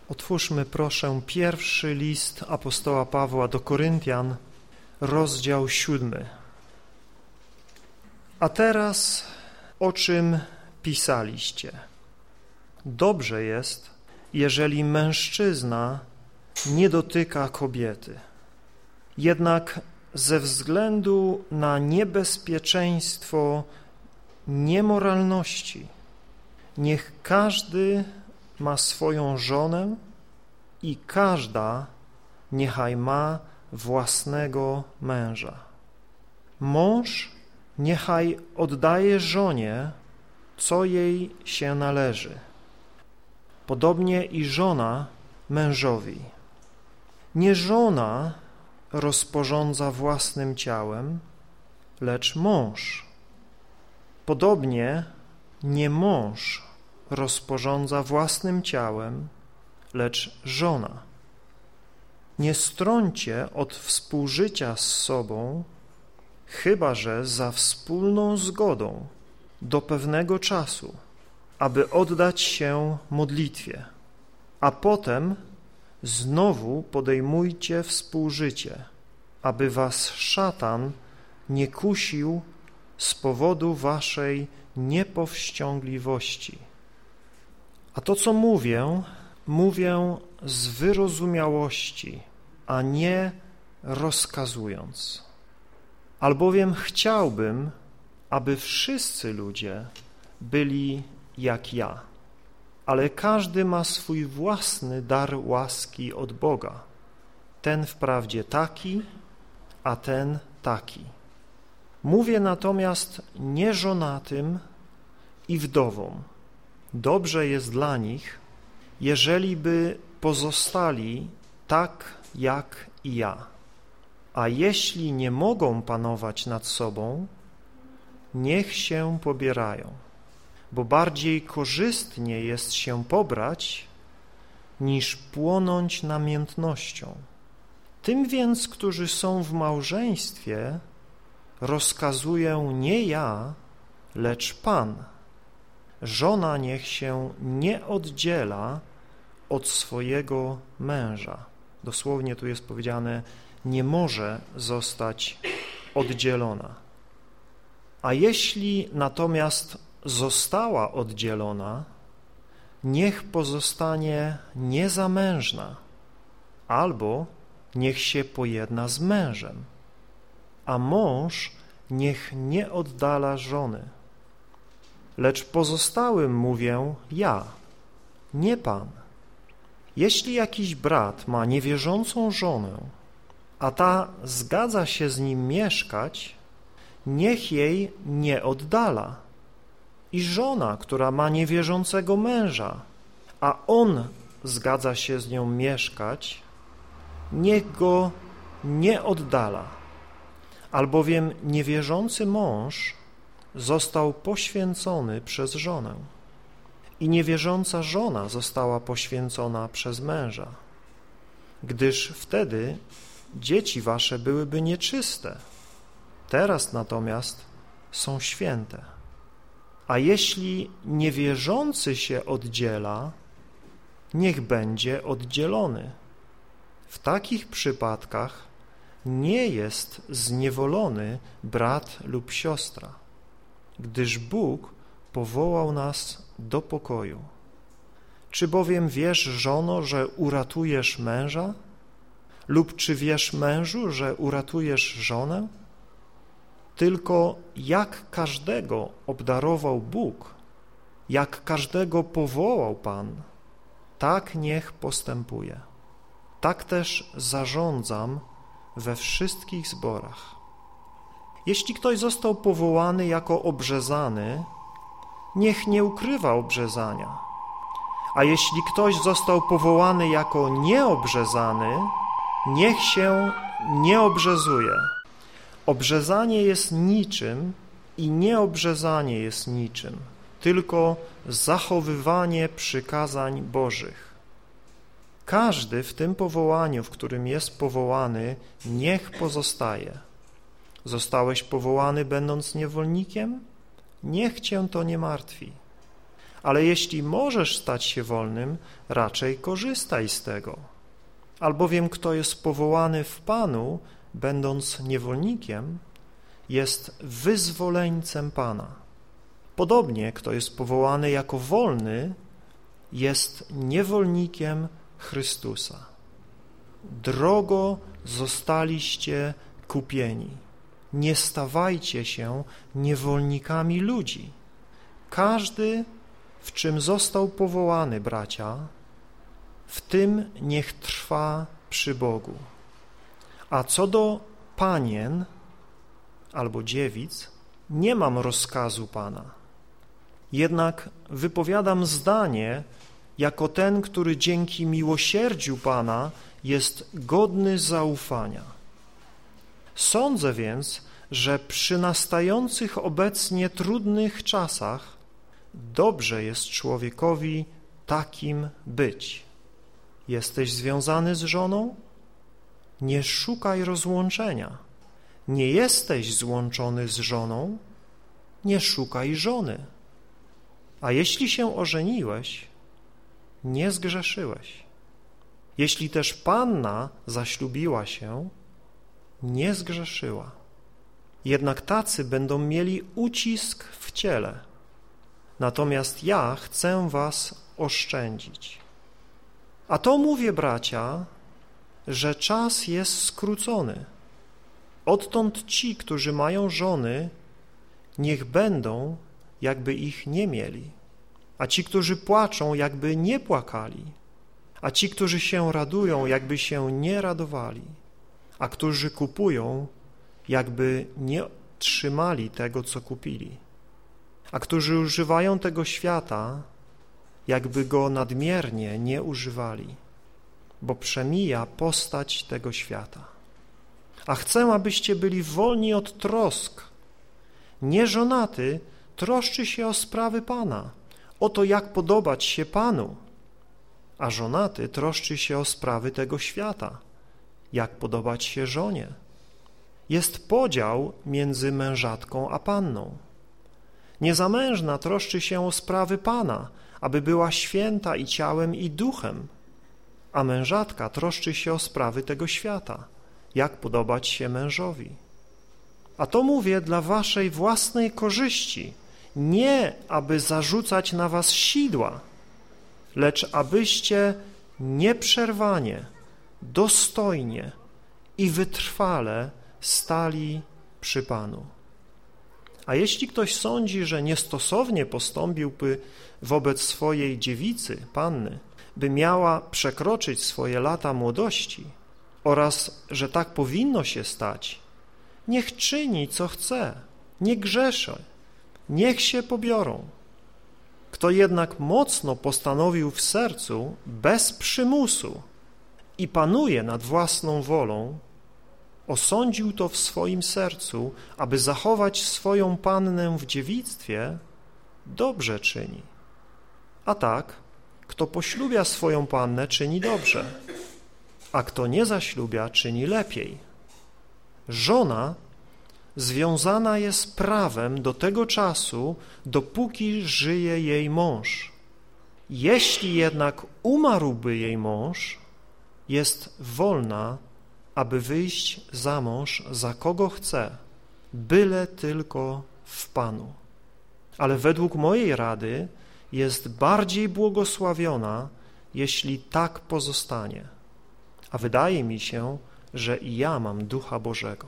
Otwórzmy proszę pierwszy list apostoła Pawła do Koryntian, rozdział 7. A teraz o czym pisaliście? Dobrze jest, jeżeli mężczyzna nie dotyka kobiety. Jednak ze względu na niebezpieczeństwo niemoralności niech każdy ma swoją żonę i każda niechaj ma własnego męża. Mąż niechaj oddaje żonie, co jej się należy. Podobnie i żona mężowi. Nie żona rozporządza własnym ciałem, lecz mąż. Podobnie nie mąż rozporządza własnym ciałem, lecz żona. Nie strącie od współżycia z sobą, chyba że za wspólną zgodą do pewnego czasu, aby oddać się modlitwie, a potem znowu podejmujcie współżycie, aby was szatan nie kusił z powodu waszej niepowściągliwości. A to, co mówię, mówię z wyrozumiałości, a nie rozkazując. Albowiem chciałbym, aby wszyscy ludzie byli jak ja, ale każdy ma swój własny dar łaski od Boga. Ten wprawdzie taki, a ten taki. Mówię natomiast nieżonatym i wdowom. Dobrze jest dla nich, jeżeli by pozostali tak jak i ja. A jeśli nie mogą panować nad sobą, niech się pobierają, bo bardziej korzystnie jest się pobrać, niż płonąć namiętnością. Tym więc, którzy są w małżeństwie, rozkazuję nie ja, lecz Pan. Żona niech się nie oddziela od swojego męża. Dosłownie tu jest powiedziane, nie może zostać oddzielona. A jeśli natomiast została oddzielona, niech pozostanie niezamężna, albo niech się pojedna z mężem, a mąż niech nie oddala żony. Lecz pozostałym mówię ja, nie Pan. Jeśli jakiś brat ma niewierzącą żonę, a ta zgadza się z nim mieszkać, niech jej nie oddala. I żona, która ma niewierzącego męża, a on zgadza się z nią mieszkać, niech go nie oddala. Albowiem niewierzący mąż został poświęcony przez żonę i niewierząca żona została poświęcona przez męża, gdyż wtedy dzieci wasze byłyby nieczyste, teraz natomiast są święte. A jeśli niewierzący się oddziela, niech będzie oddzielony. W takich przypadkach nie jest zniewolony brat lub siostra, gdyż Bóg powołał nas do pokoju. Czy bowiem wiesz, żono, że uratujesz męża? Lub czy wiesz, mężu, że uratujesz żonę? Tylko jak każdego obdarował Bóg, jak każdego powołał Pan, tak niech postępuje. Tak też zarządzam we wszystkich zborach. Jeśli ktoś został powołany jako obrzezany, niech nie ukrywa obrzezania. A jeśli ktoś został powołany jako nieobrzezany, niech się nie obrzezuje. Obrzezanie jest niczym i nieobrzezanie jest niczym, tylko zachowywanie przykazań Bożych. Każdy w tym powołaniu, w którym jest powołany, niech pozostaje. Zostałeś powołany, będąc niewolnikiem? Niech cię to nie martwi. ale jeśli możesz stać się wolnym, raczej korzystaj z tego. Albowiem kto jest powołany w Panu, będąc niewolnikiem, jest wyzwoleńcem Pana. Podobnie kto jest powołany jako wolny, jest niewolnikiem Chrystusa. Drogo zostaliście kupieni. Nie stawajcie się niewolnikami ludzi. Każdy, w czym został powołany, bracia, w tym niech trwa przy Bogu. A co do panien albo dziewic, nie mam rozkazu Pana. Jednak wypowiadam zdanie jako ten, który dzięki miłosierdziu Pana jest godny zaufania. Sądzę więc, że przy nastających obecnie trudnych czasach dobrze jest człowiekowi takim być. Jesteś związany z żoną? Nie szukaj rozłączenia. Nie jesteś złączony z żoną? Nie szukaj żony. A jeśli się ożeniłeś, nie zgrzeszyłeś. Jeśli też panna zaślubiła się, nie zgrzeszyła. Jednak tacy będą mieli ucisk w ciele. Natomiast ja chcę was oszczędzić. A to mówię, bracia, że czas jest skrócony. Odtąd ci, którzy mają żony, niech będą, jakby ich nie mieli, a ci, którzy płaczą, jakby nie płakali, a ci, którzy się radują, jakby się nie radowali, a którzy kupują, jakby nie trzymali tego, co kupili, a którzy używają tego świata, jakby go nadmiernie nie używali, bo przemija postać tego świata. A chcę, abyście byli wolni od trosk. Nieżonaty troszczy się o sprawy Pana, o to, jak podobać się Panu, a żonaty troszczy się o sprawy tego świata, jak podobać się żonie. Jest podział między mężatką a panną. Niezamężna troszczy się o sprawy Pana, aby była święta i ciałem, i duchem, a mężatka troszczy się o sprawy tego świata, jak podobać się mężowi. A to mówię dla waszej własnej korzyści, nie aby zarzucać na was sidła, lecz abyście nieprzerwanie, dostojnie i wytrwale stali przy Panu. A jeśli ktoś sądzi, że niestosownie postąpiłby wobec swojej dziewicy, panny, by miała przekroczyć swoje lata młodości oraz, że tak powinno się stać, niech czyni, co chce, nie grzeszy, niech się pobiorą. Kto jednak mocno postanowił w sercu, bez przymusu i panuje nad własną wolą, osądził to w swoim sercu, aby zachować swoją pannę w dziewictwie, dobrze czyni. A tak, kto poślubia swoją pannę, czyni dobrze, a kto nie zaślubia, czyni lepiej. Żona związana jest prawem do tego czasu, dopóki żyje jej mąż. Jeśli jednak umarłby jej mąż, jest wolna, aby wyjść za mąż za kogo chce, byle tylko w Panu. Ale według mojej rady jest bardziej błogosławiona, jeśli tak pozostanie. A wydaje mi się, że i ja mam Ducha Bożego.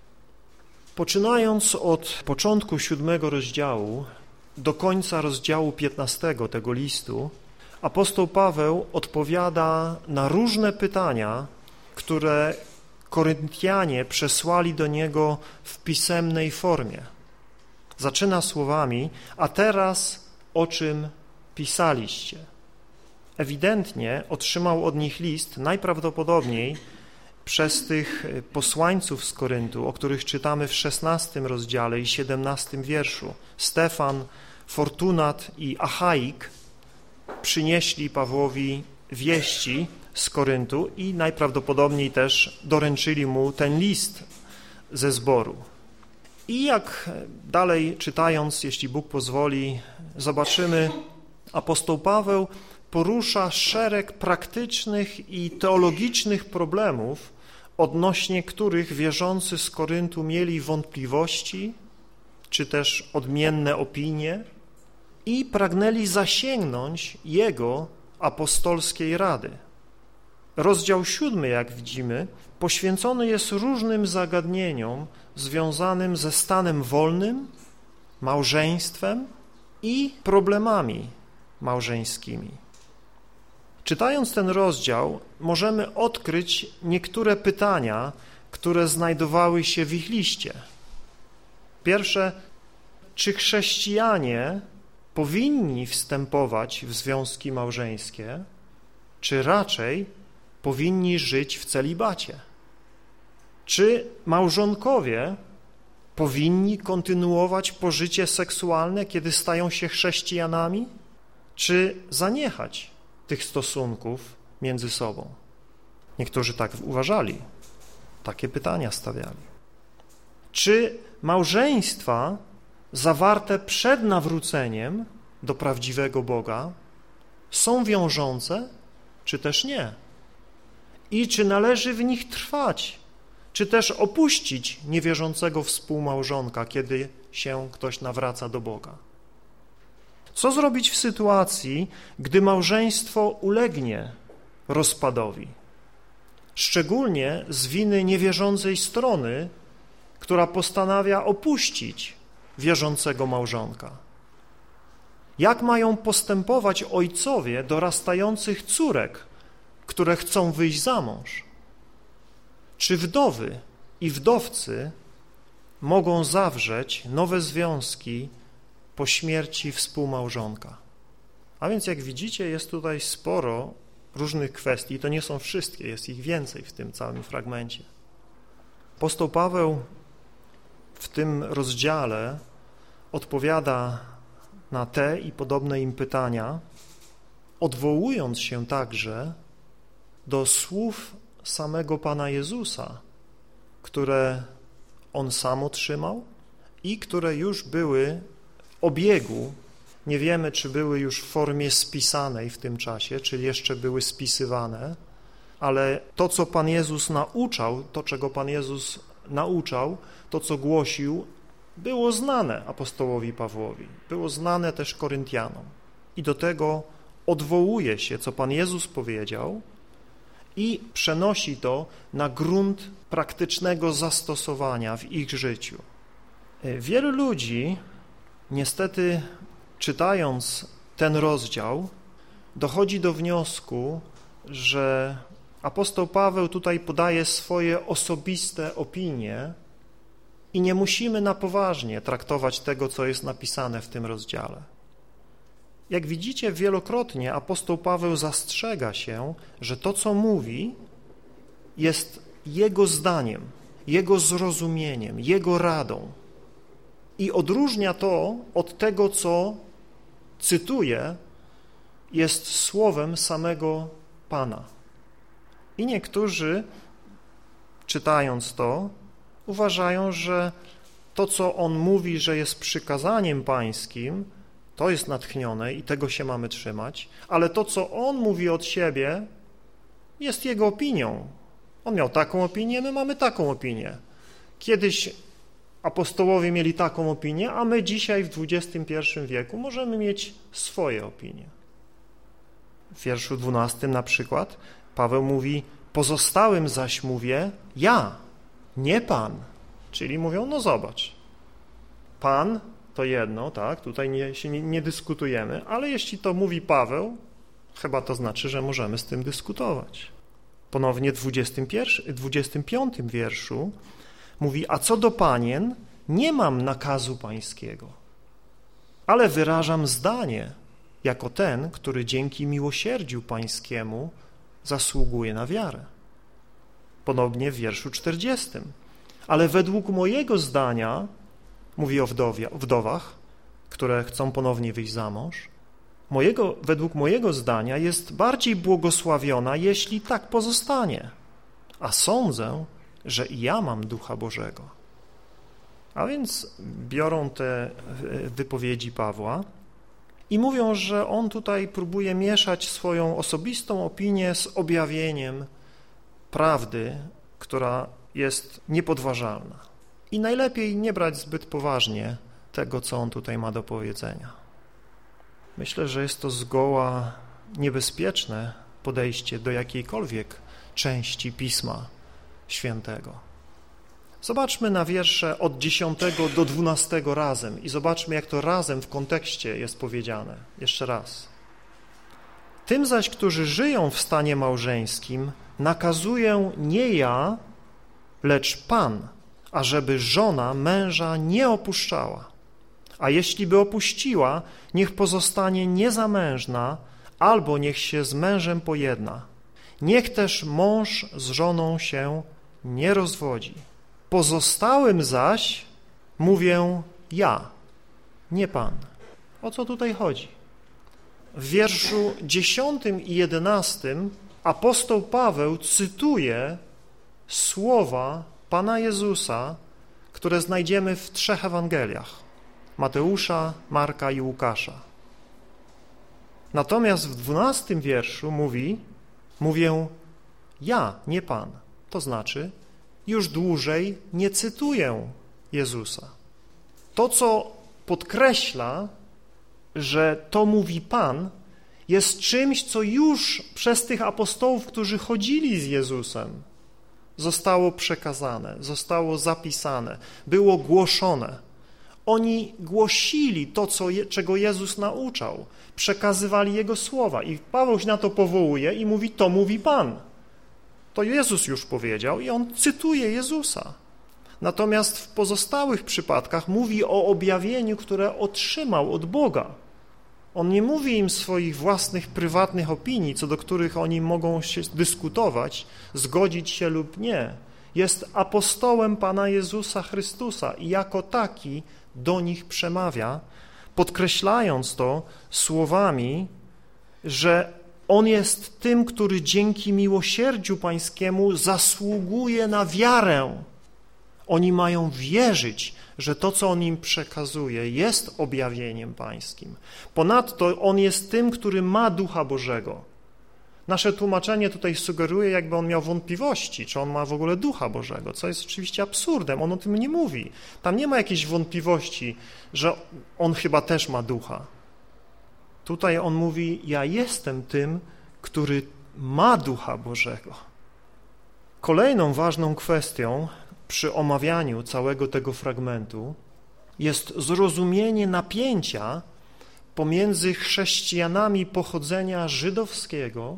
Poczynając od początku 7 rozdziału do końca rozdziału 15 tego listu, apostoł Paweł odpowiada na różne pytania, które Koryntianie przesłali do niego w pisemnej formie. Zaczyna słowami: a teraz o czym pisaliście? Ewidentnie otrzymał od nich list najprawdopodobniej przez tych posłańców z Koryntu, o których czytamy w 16 rozdziale i 17 wierszu. Stefan, Fortunat i Achaik przynieśli Pawłowi wieści z Koryntu i najprawdopodobniej też doręczyli mu ten list ze zboru. I jak dalej czytając, jeśli Bóg pozwoli, zobaczymy, apostoł Paweł porusza szereg praktycznych i teologicznych problemów, odnośnie których wierzący z Koryntu mieli wątpliwości, czy też odmienne opinie i pragnęli zasięgnąć jego apostolskiej rady. Rozdział 7, jak widzimy, poświęcony jest różnym zagadnieniom związanym ze stanem wolnym, małżeństwem i problemami małżeńskimi. Czytając ten rozdział, możemy odkryć niektóre pytania, które znajdowały się w ich liście. Pierwsze, czy chrześcijanie powinni wstępować w związki małżeńskie, czy raczej powinni żyć w celibacie? Czy małżonkowie powinni kontynuować pożycie seksualne, kiedy stają się chrześcijanami, czy zaniechać tych stosunków między sobą? Niektórzy tak uważali, takie pytania stawiali. Czy małżeństwa zawarte przed nawróceniem do prawdziwego Boga są wiążące, czy też nie? I czy należy w nich trwać, czy też opuścić niewierzącego współmałżonka, kiedy się ktoś nawraca do Boga? Co zrobić w sytuacji, gdy małżeństwo ulegnie rozpadowi? Szczególnie z winy niewierzącej strony, która postanawia opuścić wierzącego małżonka. Jak mają postępować ojcowie dorastających córek, które chcą wyjść za mąż? Czy wdowy i wdowcy mogą zawrzeć nowe związki po śmierci współmałżonka? A więc jak widzicie, jest tutaj sporo różnych kwestii, to nie są wszystkie, jest ich więcej w tym całym fragmencie. Apostoł Paweł w tym rozdziale odpowiada na te i podobne im pytania, odwołując się także do słów samego Pana Jezusa, które On sam otrzymał i które już były w obiegu. Nie wiemy, czy były już w formie spisanej w tym czasie, czy jeszcze były spisywane, ale to, co Pan Jezus nauczał, to, czego Pan Jezus nauczał, to, co głosił, było znane apostołowi Pawłowi, było znane też Koryntianom. I do tego odwołuje się, co Pan Jezus powiedział i przenosi to na grunt praktycznego zastosowania w ich życiu. Wielu ludzi, niestety, czytając ten rozdział, dochodzi do wniosku, że apostoł Paweł tutaj podaje swoje osobiste opinie i nie musimy na poważnie traktować tego, co jest napisane w tym rozdziale. Jak widzicie, wielokrotnie apostoł Paweł zastrzega się, że to, co mówi, jest jego zdaniem, jego zrozumieniem, jego radą i odróżnia to od tego, co cytuje, jest słowem samego Pana. I niektórzy, czytając to, uważają, że to, co on mówi, że jest przykazaniem pańskim, to jest natchnione i tego się mamy trzymać, ale to, co on mówi od siebie, jest jego opinią. On miał taką opinię, my mamy taką opinię. Kiedyś apostołowie mieli taką opinię, a my dzisiaj w XXI wieku możemy mieć swoje opinie. W wierszu 12 na przykład Paweł mówi: pozostałym zaś mówię ja, nie Pan. Czyli mówią, no zobacz, Pan to jedno, tak, tutaj nie dyskutujemy, ale jeśli to mówi Paweł, chyba to znaczy, że możemy z tym dyskutować. Ponownie w 25 wierszu mówi: a co do panien, nie mam nakazu pańskiego, ale wyrażam zdanie jako ten, który dzięki miłosierdziu pańskiemu zasługuje na wiarę. Ponownie w wierszu 40. Ale według mojego zdania, mówi o wdowach, które chcą ponownie wyjść za mąż, według mojego zdania jest bardziej błogosławiona, jeśli tak pozostanie. A sądzę, że i ja mam Ducha Bożego. A więc biorą te wypowiedzi Pawła I mówią, że on tutaj próbuje mieszać swoją osobistą opinię z objawieniem prawdy, która jest niepodważalna. I najlepiej nie brać zbyt poważnie tego, co on tutaj ma do powiedzenia. Myślę, że jest to zgoła niebezpieczne podejście do jakiejkolwiek części Pisma Świętego. Zobaczmy na wiersze od 10 do 12 razem i zobaczmy, jak to razem w kontekście jest powiedziane. Jeszcze raz. Tym zaś, którzy żyją w stanie małżeńskim, nakazuję nie ja, lecz Pan, ażeby żona męża nie opuszczała. A jeśli by opuściła, niech pozostanie niezamężna, albo niech się z mężem pojedna. Niech też mąż z żoną się nie rozwodzi. Pozostałym zaś mówię ja, nie Pan. O co tutaj chodzi? W wierszu 10 i 11 apostoł Paweł cytuje słowa Pana Jezusa, które znajdziemy w 3 Ewangeliach: Mateusza, Marka i Łukasza. Natomiast w 12 wierszu mówię ja, nie Pan. To znaczy, już dłużej nie cytuję Jezusa. To, co podkreśla, że to mówi Pan, jest czymś, co już przez tych apostołów, którzy chodzili z Jezusem, zostało przekazane, zostało zapisane, było głoszone. Oni głosili to, czego Jezus nauczał, przekazywali Jego słowa i Paweł się na to powołuje i mówi, to mówi Pan. To Jezus już powiedział i on cytuje Jezusa. Natomiast w pozostałych przypadkach mówi o objawieniu, które otrzymał od Boga. On nie mówi im swoich własnych, prywatnych opinii, co do których oni mogą się dyskutować, zgodzić się lub nie. Jest apostołem Pana Jezusa Chrystusa i jako taki do nich przemawia, podkreślając to słowami, że On jest tym, który dzięki miłosierdziu Pańskiemu zasługuje na wiarę. Oni mają wierzyć, że to, co On im przekazuje, jest objawieniem Pańskim. Ponadto On jest tym, który ma Ducha Bożego. Nasze tłumaczenie tutaj sugeruje, jakby on miał wątpliwości, czy on ma w ogóle Ducha Bożego, co jest oczywiście absurdem, on o tym nie mówi. Tam nie ma jakiejś wątpliwości, że on chyba też ma Ducha. Tutaj on mówi, ja jestem tym, który ma Ducha Bożego. Kolejną ważną kwestią przy omawianiu całego tego fragmentu jest zrozumienie napięcia pomiędzy chrześcijanami pochodzenia żydowskiego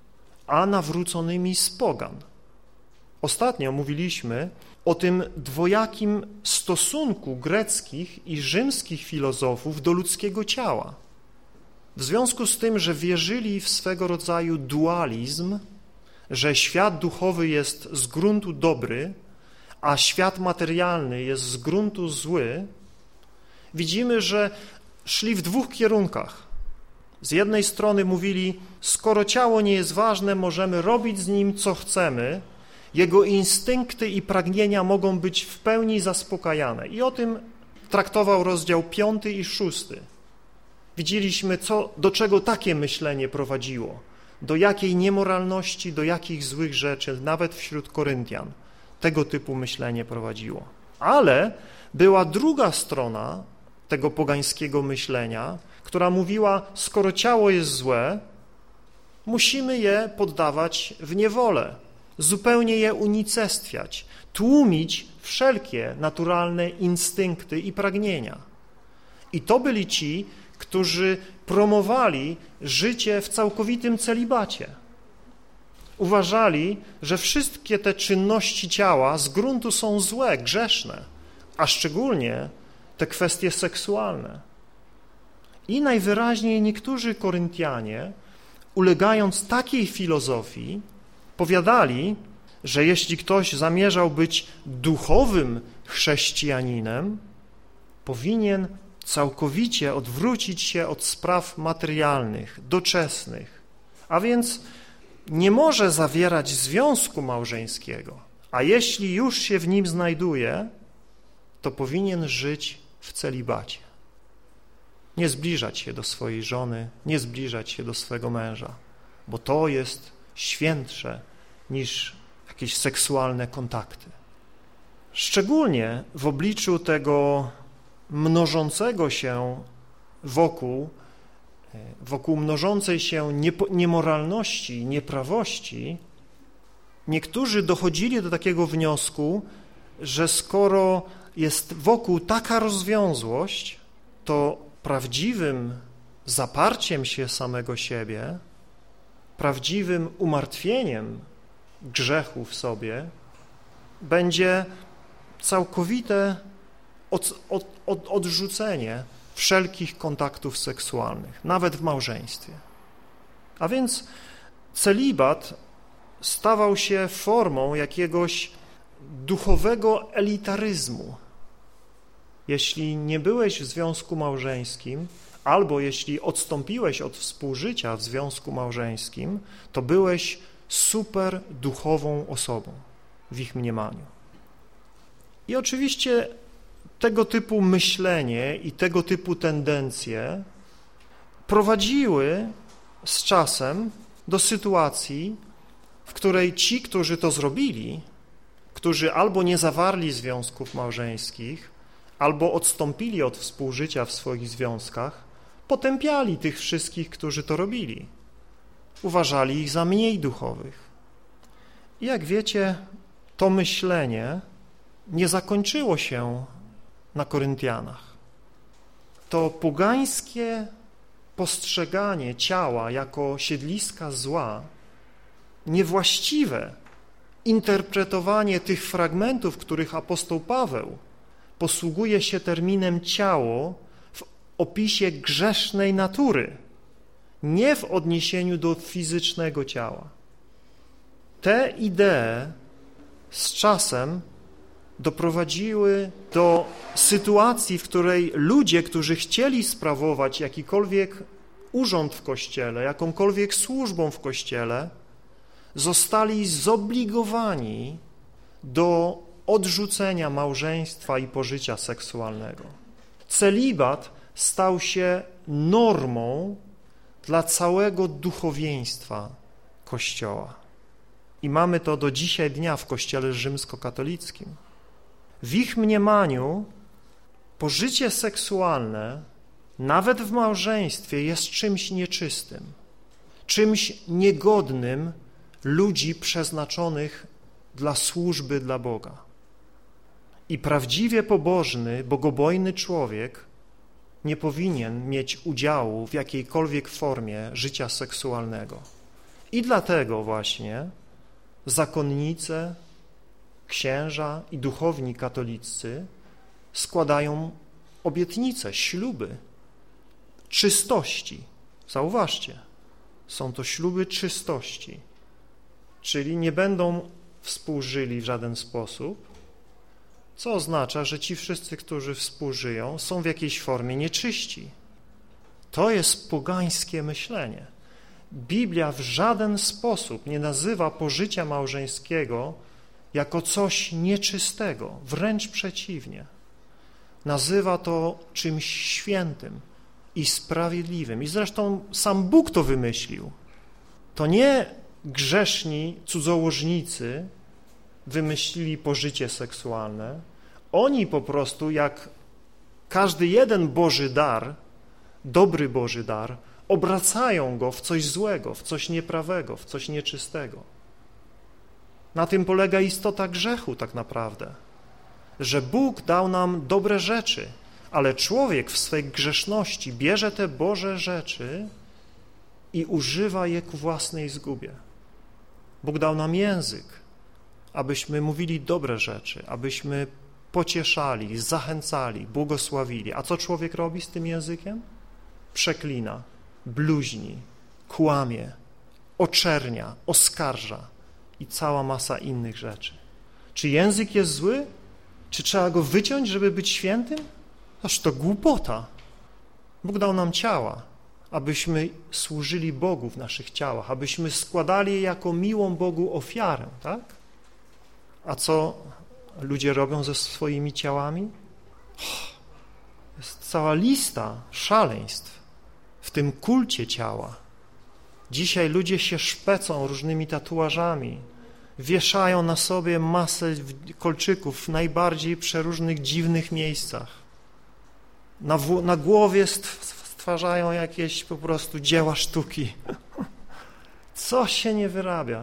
a nawróconymi z pogan. Ostatnio mówiliśmy o tym dwojakim stosunku greckich i rzymskich filozofów do ludzkiego ciała. W związku z tym, że wierzyli w swego rodzaju dualizm, że świat duchowy jest z gruntu dobry, a świat materialny jest z gruntu zły, widzimy, że szli w dwóch kierunkach. Z jednej strony mówili, skoro ciało nie jest ważne, możemy robić z nim, co chcemy, jego instynkty i pragnienia mogą być w pełni zaspokajane. I o tym traktował rozdział 5 i 6. Widzieliśmy, do czego takie myślenie prowadziło, do jakiej niemoralności, do jakich złych rzeczy, nawet wśród Koryntian, tego typu myślenie prowadziło. Ale była druga strona tego pogańskiego myślenia, która mówiła, skoro ciało jest złe, musimy je poddawać w niewolę, zupełnie je unicestwiać, tłumić wszelkie naturalne instynkty i pragnienia. I to byli ci, którzy promowali życie w całkowitym celibacie. Uważali, że wszystkie te czynności ciała z gruntu są złe, grzeszne, a szczególnie te kwestie seksualne. I najwyraźniej niektórzy Koryntianie, ulegając takiej filozofii, powiadali, że jeśli ktoś zamierzał być duchowym chrześcijaninem, powinien całkowicie odwrócić się od spraw materialnych, doczesnych, a więc nie może zawierać związku małżeńskiego, a jeśli już się w nim znajduje, to powinien żyć w celibacie. nie zbliżać się do swojej żony, nie zbliżać się do swego męża, bo to jest świętsze niż jakieś seksualne kontakty. Szczególnie w obliczu tego mnożącego się wokół mnożącej się niemoralności, nieprawości, niektórzy dochodzili do takiego wniosku, że skoro jest wokół taka rozwiązłość, to prawdziwym zaparciem się samego siebie, prawdziwym umartwieniem grzechu w sobie będzie całkowite odrzucenie wszelkich kontaktów seksualnych, nawet w małżeństwie. A więc celibat stawał się formą jakiegoś duchowego elitaryzmu. Jeśli nie byłeś w związku małżeńskim, albo jeśli odstąpiłeś od współżycia w związku małżeńskim, to byłeś super duchową osobą w ich mniemaniu. I oczywiście tego typu myślenie i tego typu tendencje prowadziły z czasem do sytuacji, w której ci, którzy to zrobili, którzy albo nie zawarli związków małżeńskich, albo odstąpili od współżycia w swoich związkach, potępiali tych wszystkich, którzy to robili. Uważali ich za mniej duchowych. I jak wiecie, to myślenie nie zakończyło się na Koryntianach. To pogańskie postrzeganie ciała jako siedliska zła, niewłaściwe interpretowanie tych fragmentów, których apostoł Paweł posługuje się terminem ciało w opisie grzesznej natury, nie w odniesieniu do fizycznego ciała. Te idee z czasem doprowadziły do sytuacji, w której ludzie, którzy chcieli sprawować jakikolwiek urząd w Kościele, jakąkolwiek służbą w Kościele, zostali zobligowani do odrzucenia małżeństwa i pożycia seksualnego. Celibat stał się normą dla całego duchowieństwa Kościoła. I mamy to do dzisiaj dnia w Kościele rzymskokatolickim. W ich mniemaniu pożycie seksualne, nawet w małżeństwie, jest czymś nieczystym, czymś niegodnym ludzi przeznaczonych dla służby dla Boga. I prawdziwie pobożny, bogobojny człowiek nie powinien mieć udziału w jakiejkolwiek formie życia seksualnego. I dlatego właśnie zakonnice, księża i duchowni katolicy składają obietnice, śluby czystości. Zauważcie, są to śluby czystości, czyli nie będą współżyli w żaden sposób, co oznacza, że ci wszyscy, którzy współżyją, są w jakiejś formie nieczyści. To jest pogańskie myślenie. Biblia w żaden sposób nie nazywa pożycia małżeńskiego jako coś nieczystego, wręcz przeciwnie. Nazywa to czymś świętym i sprawiedliwym. I zresztą sam Bóg to wymyślił. To nie grzeszni cudzołożnicy wymyślili pożycie seksualne. Oni po prostu, jak każdy jeden Boży dar, dobry Boży dar, obracają go w coś złego, w coś nieprawego, w coś nieczystego. Na tym polega istota grzechu tak naprawdę, że Bóg dał nam dobre rzeczy, ale człowiek w swej grzeszności bierze te Boże rzeczy i używa je ku własnej zgubie. Bóg dał nam język, abyśmy mówili dobre rzeczy, abyśmy pocieszali, zachęcali, błogosławili. A co człowiek robi z tym językiem? Przeklina, bluźni, kłamie, oczernia, oskarża i cała masa innych rzeczy. Czy język jest zły? Czy trzeba go wyciąć, żeby być świętym? Aż to głupota. Bóg dał nam ciała, abyśmy służyli Bogu w naszych ciałach, abyśmy składali je jako miłą Bogu ofiarę, tak? A co ludzie robią ze swoimi ciałami? Jest cała lista szaleństw w tym kulcie ciała. Dzisiaj ludzie się szpecą różnymi tatuażami, wieszają na sobie masę kolczyków w najbardziej przeróżnych, dziwnych miejscach. Na głowie stwarzają jakieś po prostu dzieła sztuki. Co się nie wyrabia?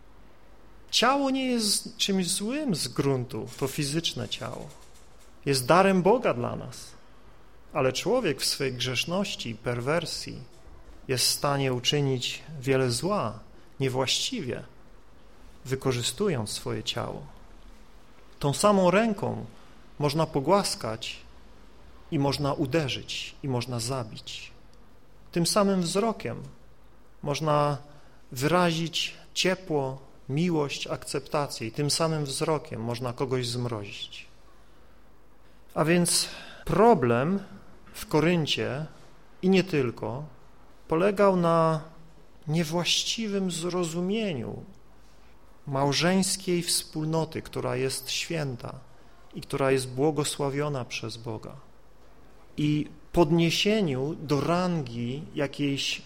Ciało nie jest czymś złym z gruntu, to fizyczne ciało. Jest darem Boga dla nas. Ale człowiek w swej grzeszności i perwersji jest w stanie uczynić wiele zła niewłaściwie, wykorzystując swoje ciało. Tą samą ręką można pogłaskać i można uderzyć i można zabić. Tym samym wzrokiem można wyrazić ciepło, miłość, akceptację i tym samym wzrokiem można kogoś zmrozić. A więc problem w Koryncie i nie tylko polegał na niewłaściwym zrozumieniu małżeńskiej wspólnoty, która jest święta i która jest błogosławiona przez Boga, i podniesieniu do rangi jakiejś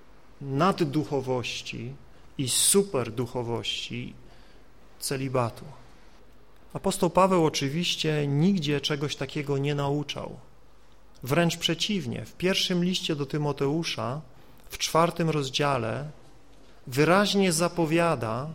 nadduchowości i superduchowości celibatu. Apostoł Paweł oczywiście nigdzie czegoś takiego nie nauczał. Wręcz przeciwnie, w pierwszym liście do Tymoteusza, w 4 rozdziale, wyraźnie zapowiada,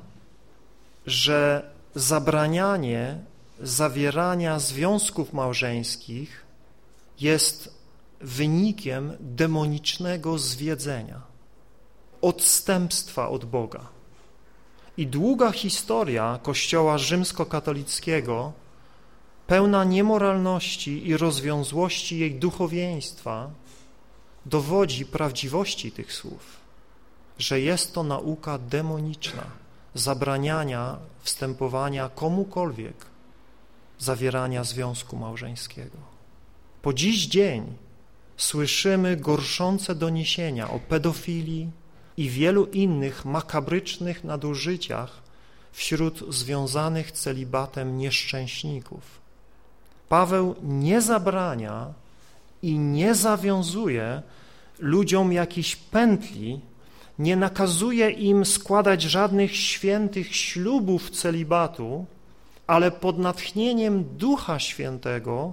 że zabranianie zawierania związków małżeńskich jest wynikiem demonicznego zwiedzenia, odstępstwa od Boga. I długa historia Kościoła rzymskokatolickiego, pełna niemoralności i rozwiązłości jej duchowieństwa, dowodzi prawdziwości tych słów, że jest to nauka demoniczna, zabraniania wstępowania komukolwiek, zawierania związku małżeńskiego. Po dziś dzień słyszymy gorszące doniesienia o pedofilii i wielu innych makabrycznych nadużyciach wśród związanych celibatem nieszczęśników. Paweł nie zabrania i nie zawiązuje ludziom jakichś pętli, nie nakazuje im składać żadnych świętych ślubów celibatu, ale pod natchnieniem Ducha Świętego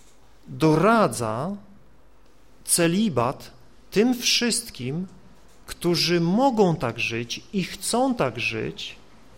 doradza celibat tym wszystkim, którzy mogą tak żyć i chcą tak żyć,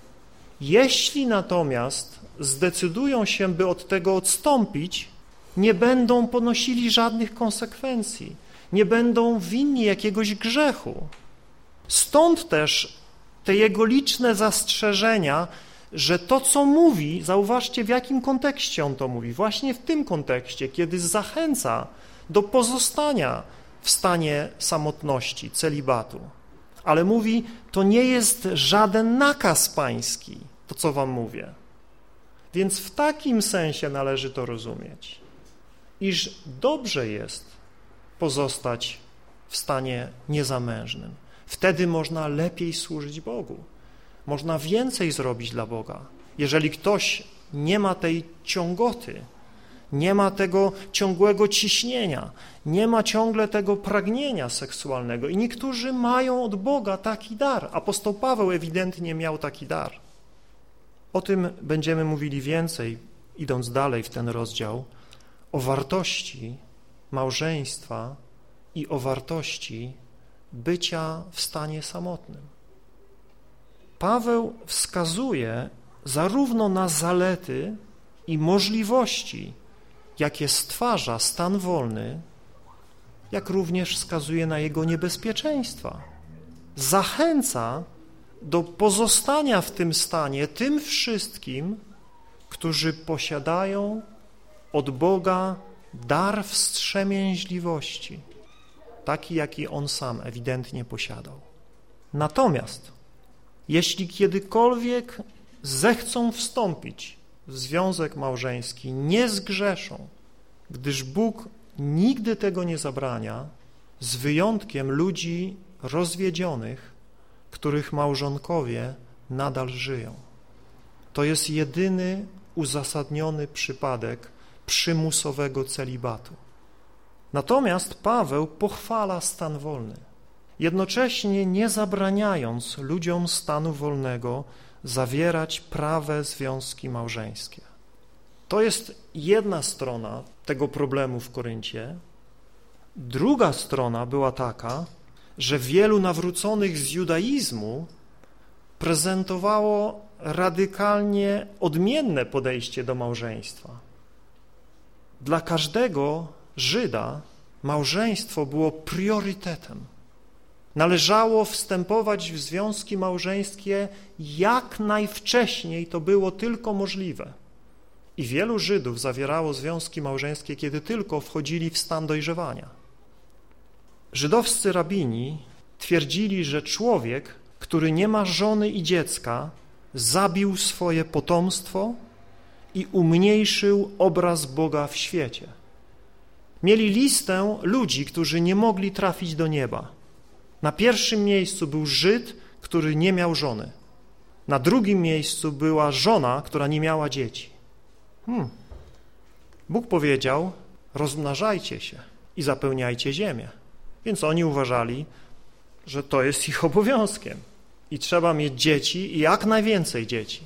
jeśli natomiast zdecydują się, by od tego odstąpić, nie będą ponosili żadnych konsekwencji, nie będą winni jakiegoś grzechu. Stąd też te jego liczne zastrzeżenia, że to, co mówi, zauważcie, w jakim kontekście on to mówi, właśnie w tym kontekście, kiedy zachęca do pozostania w stanie samotności, celibatu. Ale mówi, to nie jest żaden nakaz pański, to co wam mówię. Więc w takim sensie należy to rozumieć, iż dobrze jest pozostać w stanie niezamężnym. Wtedy można lepiej służyć Bogu. Można więcej zrobić dla Boga. Jeżeli ktoś nie ma tej ciągoty, nie ma tego ciągłego ciśnienia, nie ma ciągle tego pragnienia seksualnego i niektórzy mają od Boga taki dar. Apostoł Paweł ewidentnie miał taki dar. O tym będziemy mówili więcej, idąc dalej w ten rozdział, o wartości małżeństwa i o wartości bycia w stanie samotnym. Paweł wskazuje zarówno na zalety i możliwości, jakie stwarza stan wolny, jak również wskazuje na jego niebezpieczeństwa. Zachęca do pozostania w tym stanie tym wszystkim, którzy posiadają od Boga dar wstrzemięźliwości, taki, jaki on sam ewidentnie posiadał. Natomiast jeśli kiedykolwiek zechcą wstąpić w związek małżeński, nie zgrzeszą, gdyż Bóg nigdy tego nie zabrania, z wyjątkiem ludzi rozwiedzionych, których małżonkowie nadal żyją. To jest jedyny uzasadniony przypadek przymusowego celibatu. Natomiast Paweł pochwala stan wolny, jednocześnie nie zabraniając ludziom stanu wolnego zawierać prawe związki małżeńskie. To jest jedna strona tego problemu w Koryncie. Druga strona była taka, że wielu nawróconych z judaizmu prezentowało radykalnie odmienne podejście do małżeństwa. Dla każdego Żyda małżeństwo było priorytetem. Należało wstępować w związki małżeńskie jak najwcześniej to było tylko możliwe. I wielu Żydów zawierało związki małżeńskie, kiedy tylko wchodzili w stan dojrzewania. Żydowscy rabini twierdzili, że człowiek, który nie ma żony i dziecka, zabił swoje potomstwo i umniejszył obraz Boga w świecie. Mieli listę ludzi, którzy nie mogli trafić do nieba. Na pierwszym miejscu był Żyd, który nie miał żony. Na drugim miejscu była żona, która nie miała dzieci. Bóg powiedział, rozmnażajcie się i zapełniajcie ziemię. Więc oni uważali, że to jest ich obowiązkiem i trzeba mieć dzieci i jak najwięcej dzieci.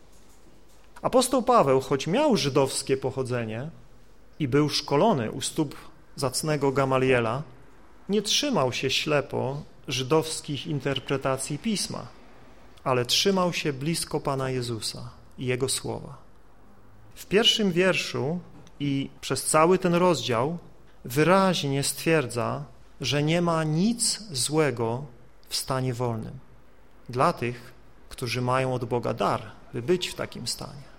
Apostoł Paweł, choć miał żydowskie pochodzenie i był szkolony u stóp zacnego Gamaliela, nie trzymał się ślepo żydowskich interpretacji Pisma, ale trzymał się blisko Pana Jezusa i Jego słowa. W pierwszym wierszu i przez cały ten rozdział wyraźnie stwierdza, że nie ma nic złego w stanie wolnym dla tych, którzy mają od Boga dar, by być w takim stanie.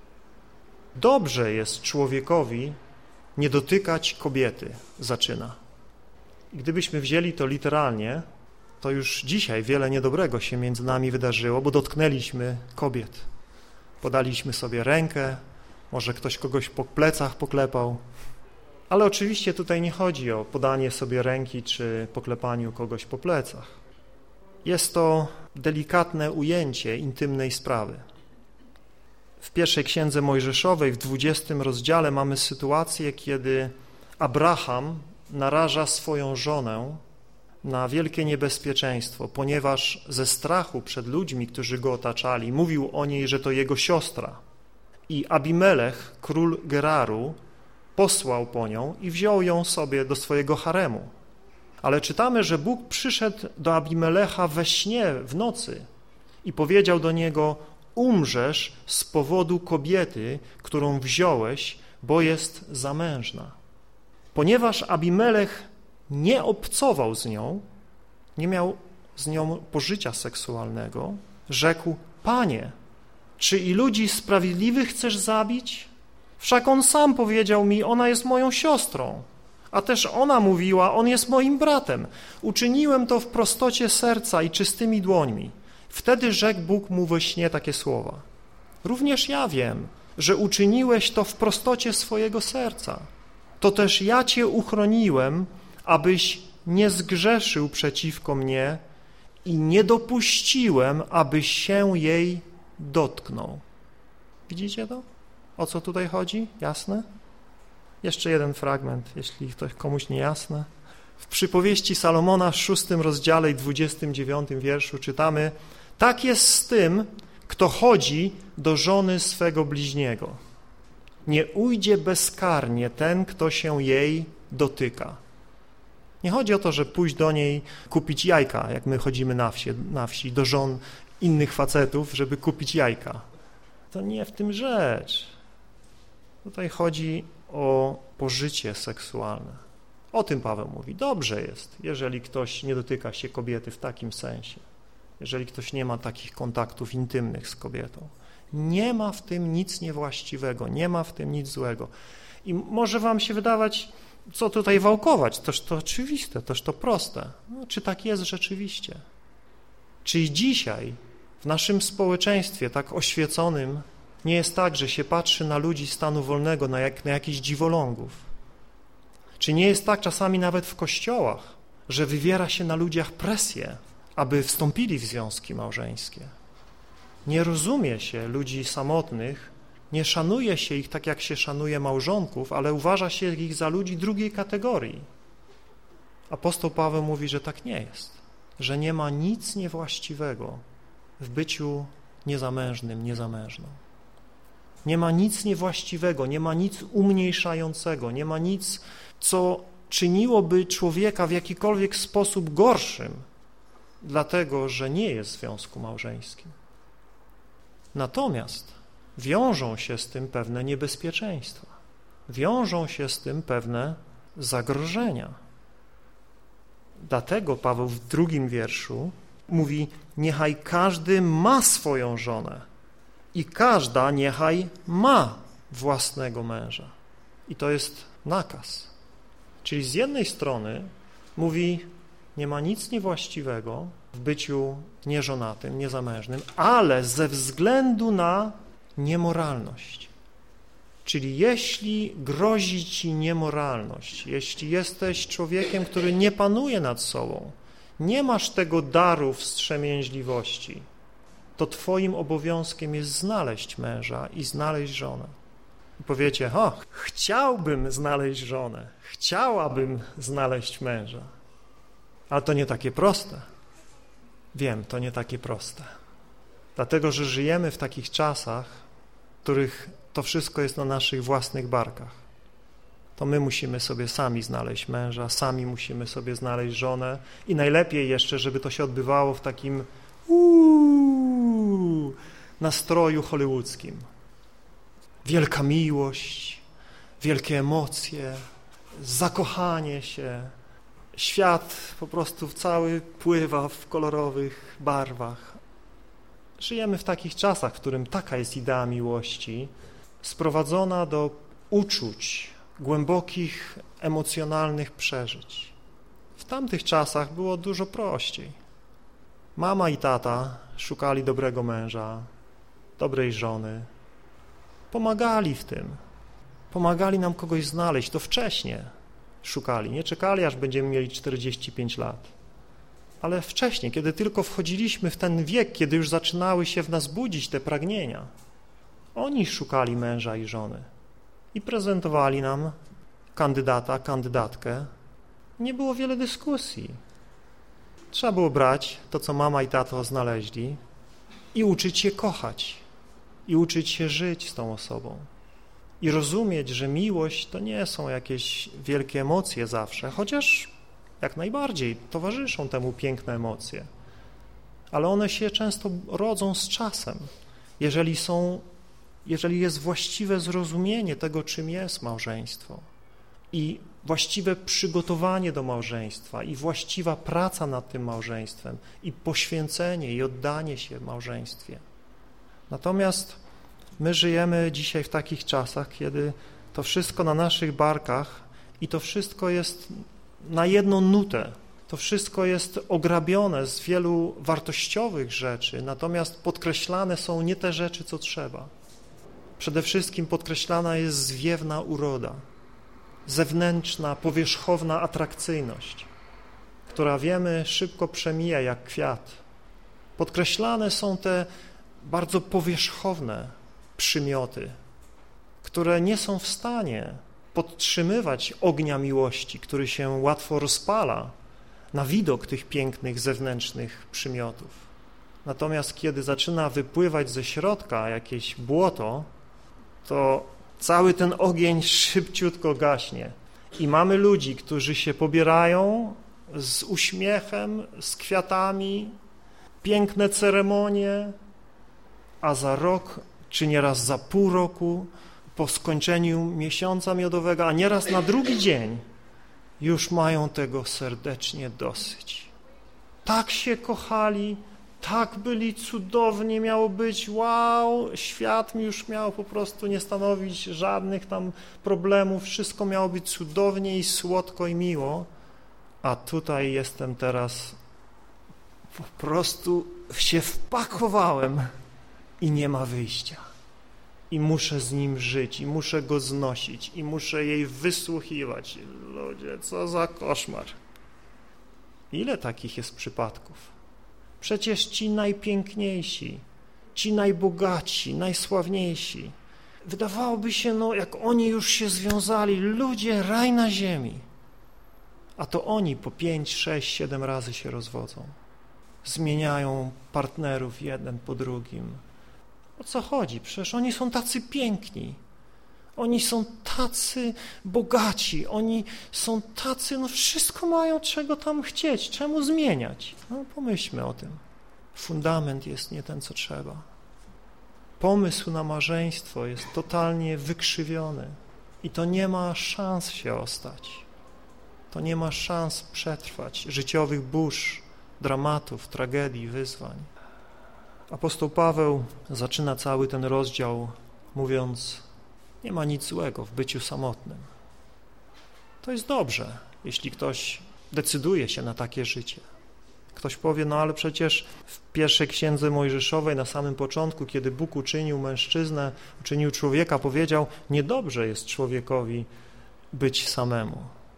Dobrze jest człowiekowi nie dotykać kobiety, zaczyna. I gdybyśmy wzięli to literalnie, to już dzisiaj wiele niedobrego się między nami wydarzyło, bo dotknęliśmy kobiet. Podaliśmy sobie rękę, może ktoś kogoś po plecach poklepał, ale oczywiście tutaj nie chodzi o podanie sobie ręki czy poklepaniu kogoś po plecach. Jest to delikatne ujęcie intymnej sprawy. W pierwszej księdze Mojżeszowej, w 20 rozdziale mamy sytuację, kiedy Abraham naraża swoją żonę na wielkie niebezpieczeństwo, ponieważ ze strachu przed ludźmi, którzy go otaczali, mówił o niej, że to jego siostra. I Abimelech, król Geraru, posłał po nią i wziął ją sobie do swojego haremu. Ale czytamy, że Bóg przyszedł do Abimelecha we śnie w nocy i powiedział do niego: umrzesz z powodu kobiety, którą wziąłeś, bo jest zamężna. Ponieważ Abimelech nie obcował z nią, nie miał z nią pożycia seksualnego, rzekł: Panie, czy i ludzi sprawiedliwych chcesz zabić? Wszak on sam powiedział mi, ona jest moją siostrą, a też ona mówiła, on jest moim bratem. Uczyniłem to w prostocie serca i czystymi dłońmi. Wtedy rzekł Bóg mu we śnie takie słowa: również ja wiem, że uczyniłeś to w prostocie swojego serca. To też ja cię uchroniłem, abyś nie zgrzeszył przeciwko mnie i nie dopuściłem, abyś się jej dotknął. Widzicie to? O co tutaj chodzi? Jasne? Jeszcze jeden fragment, jeśli ktoś komuś nie jasne. W przypowieści Salomona w 6 rozdziale i 29 wierszu czytamy: tak jest z tym, kto chodzi do żony swego bliźniego. Nie ujdzie bezkarnie ten, kto się jej dotyka. Nie chodzi o to, że pójść do niej kupić jajka, jak my chodzimy na wsi do żon innych facetów, żeby kupić jajka. To nie w tym rzecz. Tutaj chodzi o pożycie seksualne. O tym Paweł mówi. Dobrze jest, jeżeli ktoś nie dotyka się kobiety w takim sensie, jeżeli ktoś nie ma takich kontaktów intymnych z kobietą. Nie ma w tym nic niewłaściwego, nie ma w tym nic złego. I może wam się wydawać, co tutaj wałkować, toż to oczywiste, toż to proste. No, czy tak jest rzeczywiście? Czy i dzisiaj w naszym społeczeństwie tak oświeconym nie jest tak, że się patrzy na ludzi stanu wolnego, na jakichś dziwolągów? Czy nie jest tak czasami nawet w kościołach, że wywiera się na ludziach presję, aby wstąpili w związki małżeńskie? Nie rozumie się ludzi samotnych Nie szanuje się ich tak, jak się szanuje małżonków, ale uważa się ich za ludzi drugiej kategorii. Apostoł Paweł mówi, że tak nie jest, że nie ma nic niewłaściwego w byciu niezamężnym, niezamężną. Nie ma nic niewłaściwego, nie ma nic umniejszającego, nie ma nic, co czyniłoby człowieka w jakikolwiek sposób gorszym, dlatego, że nie jest w związku małżeńskim. Natomiast wiążą się z tym pewne niebezpieczeństwa, wiążą się z tym pewne zagrożenia. Dlatego Paweł w 2 wierszu mówi: niechaj każdy ma swoją żonę i każda niechaj ma własnego męża. I to jest nakaz. Czyli z jednej strony mówi, nie ma nic niewłaściwego w byciu nieżonatym, niezamężnym, ale ze względu na niemoralność. Czyli jeśli grozi ci niemoralność, jeśli jesteś człowiekiem, który nie panuje nad sobą, nie masz tego daru wstrzemięźliwości, to twoim obowiązkiem jest znaleźć męża i znaleźć żonę. I powiecie: chciałbym znaleźć żonę, chciałabym znaleźć męża. Ale to nie takie proste. Wiem, to nie takie proste. Dlatego, że żyjemy w takich czasach, w których to wszystko jest na naszych własnych barkach. To my musimy sobie sami znaleźć męża, sami musimy sobie znaleźć żonę i najlepiej jeszcze, żeby to się odbywało w takim nastroju hollywoodzkim. Wielka miłość, wielkie emocje, zakochanie się. Świat po prostu cały pływa w kolorowych barwach. Żyjemy w takich czasach, w którym taka jest idea miłości, sprowadzona do uczuć, głębokich, emocjonalnych przeżyć. W tamtych czasach było dużo prościej. Mama i tata szukali dobrego męża, dobrej żony. Pomagali w tym. Pomagali nam kogoś znaleźć. To wcześnie szukali. Nie czekali, aż będziemy mieli 45 lat. Ale wcześniej, kiedy tylko wchodziliśmy w ten wiek, kiedy już zaczynały się w nas budzić te pragnienia, oni szukali męża i żony i prezentowali nam kandydata, kandydatkę. Nie było wiele dyskusji. Trzeba było brać to, co mama i tato znaleźli i uczyć się kochać, i uczyć się żyć z tą osobą. I rozumieć, że miłość to nie są jakieś wielkie emocje zawsze, chociaż jak najbardziej towarzyszą temu piękne emocje. Ale one się często rodzą z czasem, jeżeli jest właściwe zrozumienie tego, czym jest małżeństwo i właściwe przygotowanie do małżeństwa i właściwa praca nad tym małżeństwem i poświęcenie i oddanie się małżeństwie. Natomiast my żyjemy dzisiaj w takich czasach, kiedy to wszystko na naszych barkach i to wszystko jest na jedną nutę. To wszystko jest ograbione z wielu wartościowych rzeczy, natomiast podkreślane są nie te rzeczy, co trzeba. Przede wszystkim podkreślana jest zwiewna uroda, zewnętrzna, powierzchowna atrakcyjność, która, wiemy, szybko przemija jak kwiat. Podkreślane są te bardzo powierzchowne przymioty, które nie są w stanie podtrzymywać ognia miłości, który się łatwo rozpala na widok tych pięknych zewnętrznych przymiotów. Natomiast kiedy zaczyna wypływać ze środka jakieś błoto, to cały ten ogień szybciutko gaśnie. I mamy ludzi, którzy się pobierają z uśmiechem, z kwiatami, piękne ceremonie, a za rok, czy nieraz za pół roku, po skończeniu miesiąca miodowego, a nieraz na drugi dzień, już mają tego serdecznie dosyć. Tak się kochali, tak byli cudowni, miało być, wow, świat mi już miał po prostu nie stanowić żadnych tam problemów, wszystko miało być cudownie i słodko i miło, a tutaj jestem teraz, po prostu się wpakowałem i nie ma wyjścia. I muszę z nim żyć, i muszę go znosić, i muszę jej wysłuchiwać. Ludzie, co za koszmar. Ile takich jest przypadków? Przecież ci najpiękniejsi, ci najbogatsi, najsławniejsi, Wydawałoby się, no jak oni już się związali, ludzie, raj na ziemi. A to oni po 5, 6, 7 razy się rozwodzą. Zmieniają partnerów jeden po drugim. O co chodzi? Przecież oni są tacy piękni. Oni są tacy bogaci. Oni są tacy, no wszystko mają, czego tam chcieć. Czemu zmieniać? No pomyślmy o tym. Fundament jest nie ten, co trzeba. Pomysł na małżeństwo jest totalnie wykrzywiony i to nie ma szans się ostać. To nie ma szans przetrwać życiowych burz, dramatów, tragedii, wyzwań. Apostoł Paweł zaczyna cały ten rozdział mówiąc, nie ma nic złego w byciu samotnym. To jest dobrze, jeśli ktoś decyduje się na takie życie. Ktoś powie, no ale przecież w pierwszej księdze Mojżeszowej na samym początku, kiedy Bóg uczynił mężczyznę, uczynił człowieka, powiedział, niedobrze jest człowiekowi być samemu.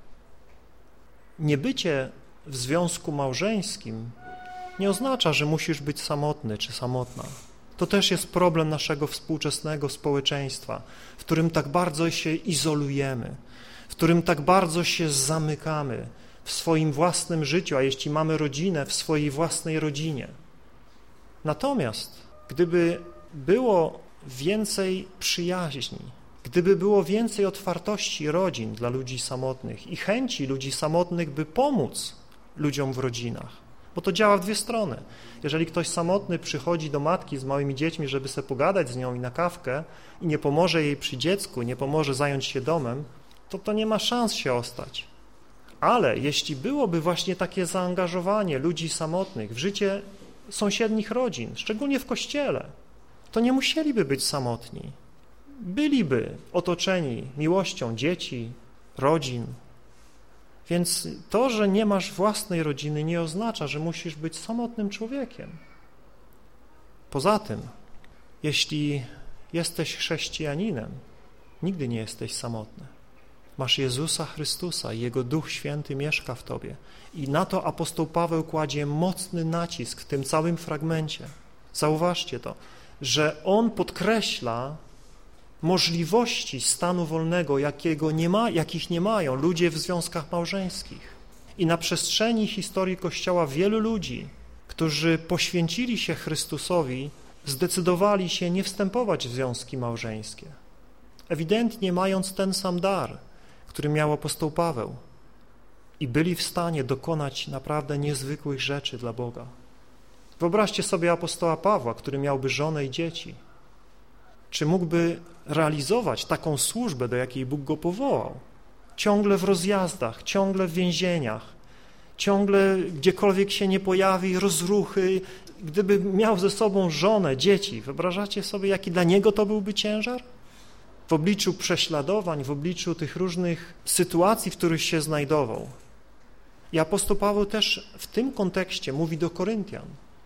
Niebycie w związku małżeńskim nie oznacza, że musisz być samotny czy samotna. To też jest problem naszego współczesnego społeczeństwa, w którym tak bardzo się izolujemy, w którym tak bardzo się zamykamy w swoim własnym życiu, a jeśli mamy rodzinę, w swojej własnej rodzinie. Natomiast gdyby było więcej przyjaźni, gdyby było więcej otwartości rodzin dla ludzi samotnych i chęci ludzi samotnych, by pomóc ludziom w rodzinach, bo to działa w dwie strony. Jeżeli ktoś samotny przychodzi do matki z małymi dziećmi, żeby sobie pogadać z nią i na kawkę i nie pomoże jej przy dziecku, nie pomoże zająć się domem, to nie ma szans się ostać. Ale jeśli byłoby właśnie takie zaangażowanie ludzi samotnych w życie sąsiednich rodzin, szczególnie w kościele, to nie musieliby być samotni. Byliby otoczeni miłością dzieci, rodzin. Więc to, że nie masz własnej rodziny, nie oznacza, że musisz być samotnym człowiekiem. Poza tym, jeśli jesteś chrześcijaninem, nigdy nie jesteś samotny. Masz Jezusa Chrystusa i Jego Duch Święty mieszka w tobie. I na to apostoł Paweł kładzie mocny nacisk w tym całym fragmencie. Zauważcie to, że on podkreśla możliwości stanu wolnego, jakich nie mają ludzie w związkach małżeńskich. I na przestrzeni historii Kościoła wielu ludzi, którzy poświęcili się Chrystusowi, zdecydowali się nie wstępować w związki małżeńskie. Ewidentnie mając ten sam dar, który miał apostoł Paweł i byli w stanie dokonać naprawdę niezwykłych rzeczy dla Boga. Wyobraźcie sobie apostoła Pawła, który miałby żonę i dzieci. Czy mógłby realizować taką służbę, do jakiej Bóg go powołał? Ciągle w rozjazdach, ciągle w więzieniach, ciągle gdziekolwiek się nie pojawi, rozruchy. Gdyby miał ze sobą żonę, dzieci, wyobrażacie sobie, jaki dla niego to byłby ciężar? W obliczu prześladowań, w obliczu tych różnych sytuacji, w których się znajdował. I apostoł Paweł też w tym kontekście mówi do Koryntian.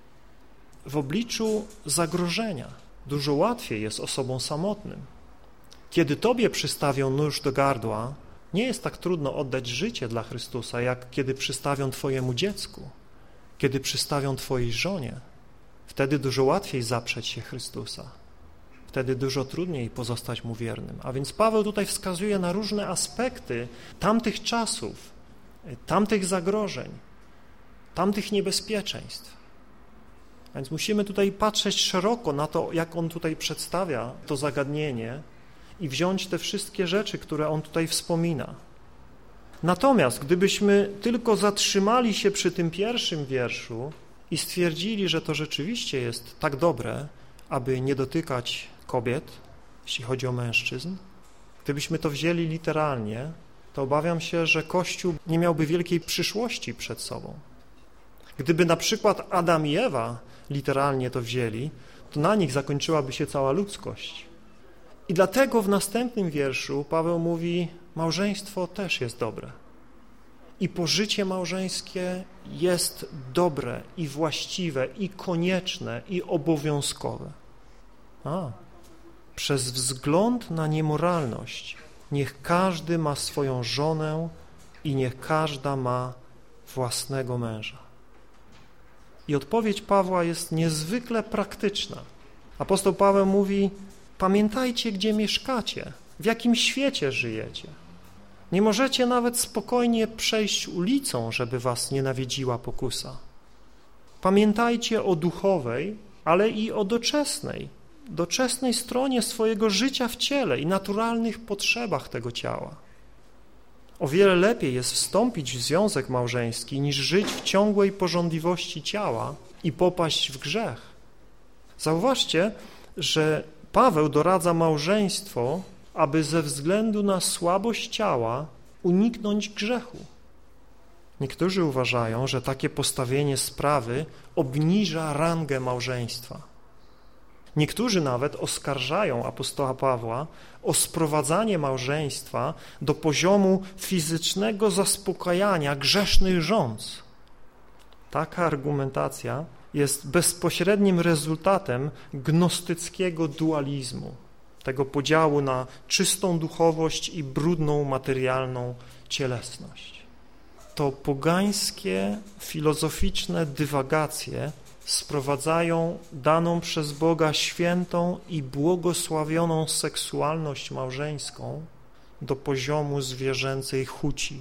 W obliczu zagrożenia dużo łatwiej jest osobom samotnym. Kiedy tobie przystawią nóż do gardła, nie jest tak trudno oddać życie dla Chrystusa, jak kiedy przystawią twojemu dziecku, kiedy przystawią twojej żonie. Wtedy dużo łatwiej zaprzeć się Chrystusa. Wtedy dużo trudniej pozostać mu wiernym. A więc Paweł tutaj wskazuje na różne aspekty tamtych czasów, tamtych zagrożeń, tamtych niebezpieczeństw. A więc musimy tutaj patrzeć szeroko na to, jak on tutaj przedstawia to zagadnienie i wziąć te wszystkie rzeczy, które on tutaj wspomina. Natomiast gdybyśmy tylko zatrzymali się przy tym pierwszym wierszu i stwierdzili, że to rzeczywiście jest tak dobre, aby nie dotykać kobiet, jeśli chodzi o mężczyzn, gdybyśmy to wzięli literalnie, to obawiam się, że Kościół nie miałby wielkiej przyszłości przed sobą. Gdyby na przykład Adam i Ewa literalnie to wzięli, to na nich zakończyłaby się cała ludzkość. I dlatego w następnym wierszu Paweł mówi, małżeństwo też jest dobre. I pożycie małżeńskie jest dobre i właściwe, i konieczne, i obowiązkowe. Przez wzgląd na niemoralność niech każdy ma swoją żonę i niech każda ma własnego męża. I odpowiedź Pawła jest niezwykle praktyczna. Apostoł Paweł mówi, Pamiętajcie, gdzie mieszkacie, w jakim świecie żyjecie. Nie możecie nawet spokojnie przejść ulicą, żeby was nie nawiedziła pokusa. Pamiętajcie o duchowej, ale i o doczesnej stronie swojego życia w ciele i naturalnych potrzebach tego ciała. O wiele lepiej jest wstąpić w związek małżeński, niż żyć w ciągłej pożądliwości ciała i popaść w grzech. Zauważcie, że Paweł doradza małżeństwo, aby ze względu na słabość ciała uniknąć grzechu. Niektórzy uważają, że takie postawienie sprawy obniża rangę małżeństwa. Niektórzy nawet oskarżają apostoła Pawła o sprowadzanie małżeństwa do poziomu fizycznego zaspokajania grzesznych żądz. Taka argumentacja jest bezpośrednim rezultatem gnostyckiego dualizmu, tego podziału na czystą duchowość i brudną materialną cielesność. To pogańskie, filozoficzne dywagacje sprowadzają daną przez Boga świętą i błogosławioną seksualność małżeńską do poziomu zwierzęcej chuci.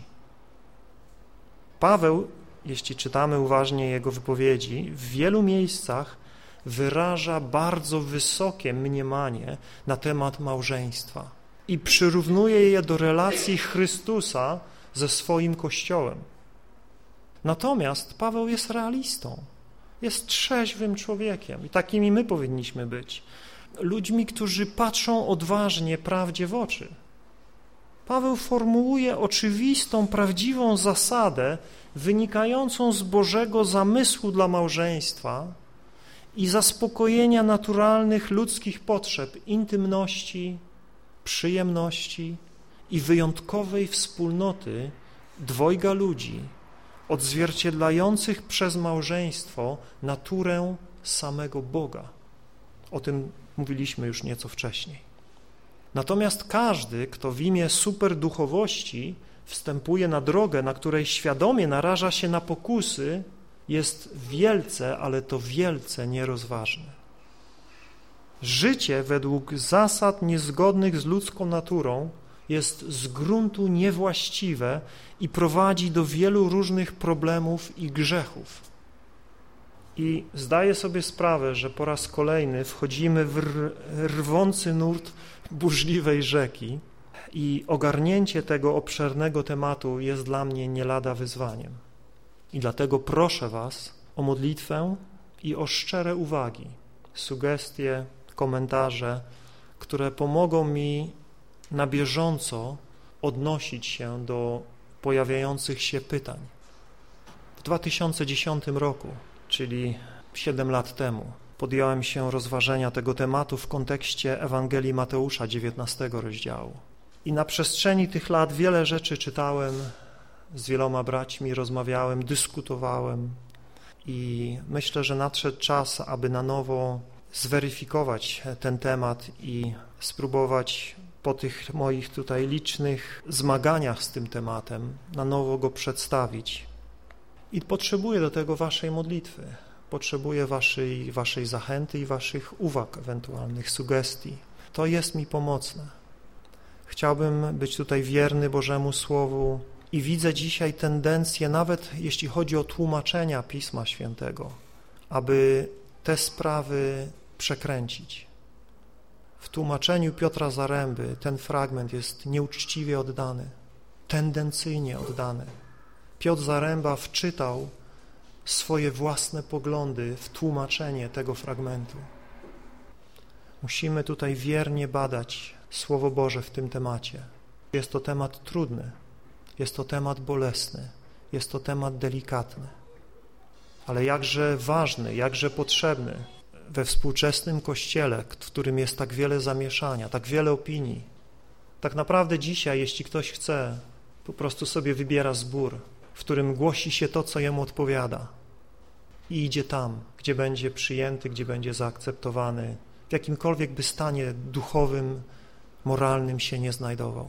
Paweł, jeśli czytamy uważnie jego wypowiedzi, w wielu miejscach wyraża bardzo wysokie mniemanie na temat małżeństwa i przyrównuje je do relacji Chrystusa ze swoim Kościołem. Natomiast Paweł jest realistą, jest trzeźwym człowiekiem i takimi my powinniśmy być. Ludźmi, którzy patrzą odważnie prawdzie w oczy. Paweł formułuje oczywistą, prawdziwą zasadę wynikającą z Bożego zamysłu dla małżeństwa i zaspokojenia naturalnych ludzkich potrzeb intymności, przyjemności i wyjątkowej wspólnoty dwojga ludzi, odzwierciedlających przez małżeństwo naturę samego Boga. O tym mówiliśmy już nieco wcześniej. Natomiast każdy, kto w imię superduchowości wstępuje na drogę, na której świadomie naraża się na pokusy, jest wielce, ale to wielce nierozważny. Życie według zasad niezgodnych z ludzką naturą jest z gruntu niewłaściwe i prowadzi do wielu różnych problemów i grzechów. I zdaję sobie sprawę, że po raz kolejny wchodzimy w rwący nurt burzliwej rzeki i ogarnięcie tego obszernego tematu jest dla mnie nie lada wyzwaniem. I dlatego proszę was o modlitwę i o szczere uwagi, sugestie, komentarze, które pomogą mi na bieżąco odnosić się do pojawiających się pytań. W 2010 roku, czyli 7 lat temu, podjąłem się rozważenia tego tematu w kontekście Ewangelii Mateusza, 19 rozdziału. I na przestrzeni tych lat wiele rzeczy czytałem, z wieloma braćmi rozmawiałem, dyskutowałem i myślę, że nadszedł czas, aby na nowo zweryfikować ten temat i spróbować po tych moich tutaj licznych zmaganiach z tym tematem na nowo go przedstawić. I potrzebuję do tego waszej modlitwy, potrzebuję waszej zachęty i waszych uwag, ewentualnych sugestii. To jest mi pomocne. Chciałbym być tutaj wierny Bożemu Słowu i widzę dzisiaj tendencję, nawet jeśli chodzi o tłumaczenia Pisma Świętego, aby te sprawy przekręcić. W tłumaczeniu Piotra Zaręby ten fragment jest nieuczciwie oddany, tendencyjnie oddany. Piotr Zaręba wczytał swoje własne poglądy w tłumaczenie tego fragmentu. Musimy tutaj wiernie badać Słowo Boże w tym temacie. Jest to temat trudny, jest to temat bolesny, jest to temat delikatny, ale jakże ważny, jakże potrzebny we współczesnym Kościele, w którym jest tak wiele zamieszania, tak wiele opinii. Tak naprawdę dzisiaj, jeśli ktoś chce, po prostu sobie wybiera zbór, w którym głosi się to, co jemu odpowiada i idzie tam, gdzie będzie przyjęty, gdzie będzie zaakceptowany, w jakimkolwiek by stanie duchowym, moralnym się nie znajdował.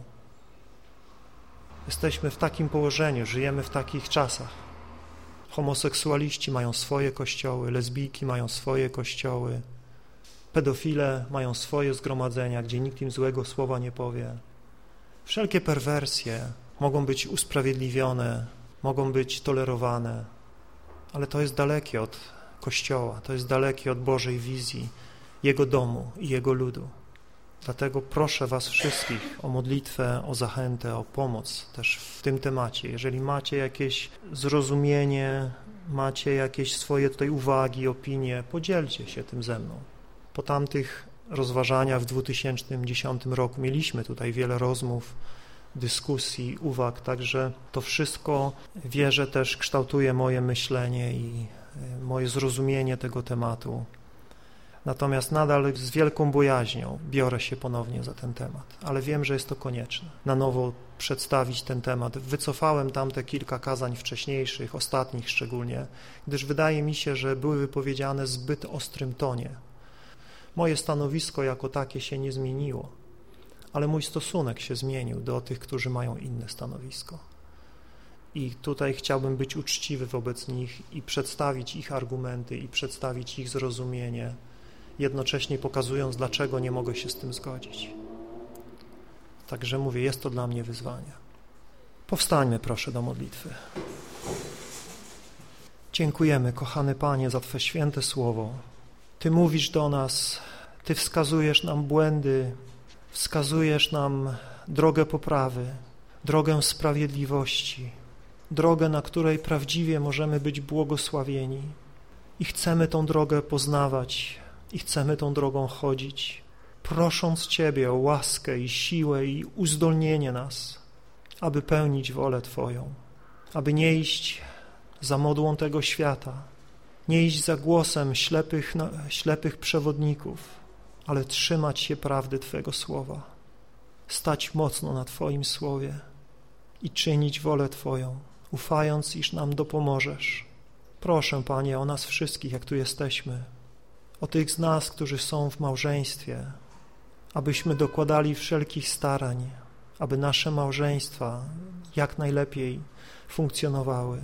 Jesteśmy w takim położeniu, żyjemy w takich czasach. Homoseksualiści mają swoje kościoły, lesbijki mają swoje kościoły, pedofile mają swoje zgromadzenia, gdzie nikt im złego słowa nie powie. Wszelkie perwersje mogą być usprawiedliwione, mogą być tolerowane, ale to jest dalekie od Kościoła, to jest dalekie od Bożej wizji, Jego domu i Jego ludu. Dlatego proszę was wszystkich o modlitwę, o zachętę, o pomoc też w tym temacie. Jeżeli macie jakieś zrozumienie, macie jakieś swoje tutaj uwagi, opinie, podzielcie się tym ze mną. Po tamtych rozważaniach w 2010 roku mieliśmy tutaj wiele rozmów, dyskusji, uwag, także to wszystko, wierzę, też kształtuje moje myślenie i moje zrozumienie tego tematu. Natomiast nadal z wielką bojaźnią biorę się ponownie za ten temat, ale wiem, że jest to konieczne. Na nowo przedstawić ten temat. Wycofałem tamte kilka kazań wcześniejszych, ostatnich szczególnie, gdyż wydaje mi się, że były wypowiedziane w zbyt ostrym tonie. Moje stanowisko jako takie się nie zmieniło, ale mój stosunek się zmienił do tych, którzy mają inne stanowisko. I tutaj chciałbym być uczciwy wobec nich i przedstawić ich argumenty i przedstawić ich zrozumienie, jednocześnie pokazując, dlaczego nie mogę się z tym zgodzić. Także mówię, jest to dla mnie wyzwanie. Powstańmy proszę do modlitwy. Dziękujemy, kochany Panie, za Twe święte słowo. Ty mówisz do nas, Ty wskazujesz nam błędy, wskazujesz nam drogę poprawy, drogę sprawiedliwości, drogę, na której prawdziwie możemy być błogosławieni. I chcemy tą drogę poznawać i chcemy tą drogą chodzić, prosząc Ciebie o łaskę i siłę i uzdolnienie nas, aby pełnić wolę Twoją, aby nie iść za modłą tego świata, nie iść za głosem ślepych przewodników, ale trzymać się prawdy Twego słowa, stać mocno na Twoim słowie i czynić wolę Twoją, ufając, iż nam dopomożesz. Proszę, Panie, o nas wszystkich, jak tu jesteśmy, o tych z nas, którzy są w małżeństwie, abyśmy dokładali wszelkich starań, aby nasze małżeństwa jak najlepiej funkcjonowały,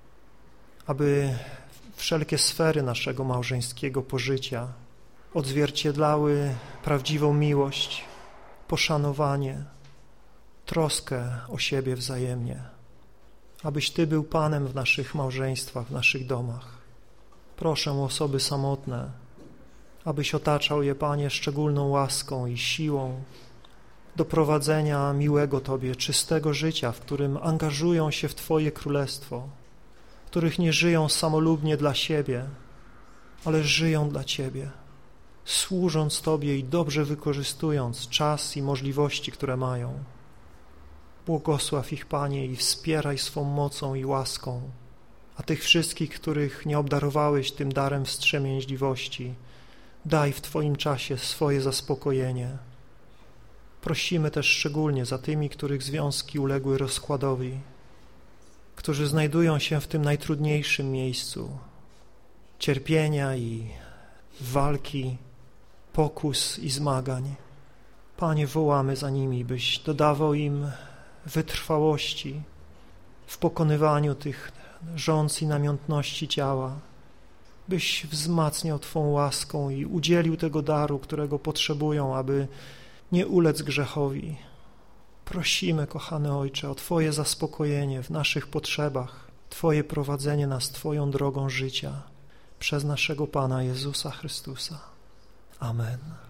aby wszelkie sfery naszego małżeńskiego pożycia odzwierciedlały prawdziwą miłość, poszanowanie, troskę o siebie wzajemnie, abyś Ty był Panem w naszych małżeństwach, w naszych domach. Proszę o osoby samotne, abyś otaczał je, Panie, szczególną łaską i siłą do prowadzenia miłego Tobie, czystego życia, w którym angażują się w Twoje królestwo, w których nie żyją samolubnie dla siebie, ale żyją dla Ciebie, służąc Tobie i dobrze wykorzystując czas i możliwości, które mają. Błogosław ich, Panie, i wspieraj swą mocą i łaską, a tych wszystkich, których nie obdarowałeś tym darem wstrzemięźliwości, daj w Twoim czasie swoje zaspokojenie. Prosimy też szczególnie za tymi, których związki uległy rozkładowi, którzy znajdują się w tym najtrudniejszym miejscu cierpienia i walki, pokus i zmagań. Panie, wołamy za nimi, byś dodawał im wytrwałości w pokonywaniu tych żądz i namiętności ciała, byś wzmacniał Twą łaską i udzielił tego daru, którego potrzebują, aby nie ulec grzechowi. Prosimy, kochany Ojcze, o Twoje zaspokojenie w naszych potrzebach, Twoje prowadzenie nas Twoją drogą życia przez naszego Pana Jezusa Chrystusa. Amen.